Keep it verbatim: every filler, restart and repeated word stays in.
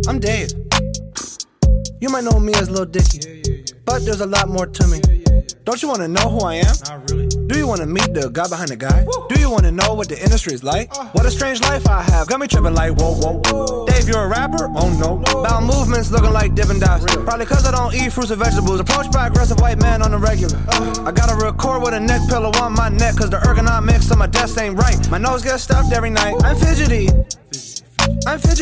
I'm Dave. You might know me as Lil Dicky, yeah, yeah, yeah. But there's a lot more to me. Yeah, yeah, yeah. Don't you wanna know who I am? Not really. Do you wanna meet the guy behind the guy? Woo. Do you wanna know what the industry is like? Uh. What a strange life I have, got me tripping like whoa, whoa, whoa. Dave, you're a rapper? Oh no. no. Bowel movements looking like Dippin' Dots. Really? Probably cause I don't eat fruits and vegetables. Approached by aggressive white man on the regular. Uh. I gotta record with a neck pillow on my neck, cause the ergonomics on my desk ain't right. My nose gets stuffed every night. I'm fidgety. I'm fidgety.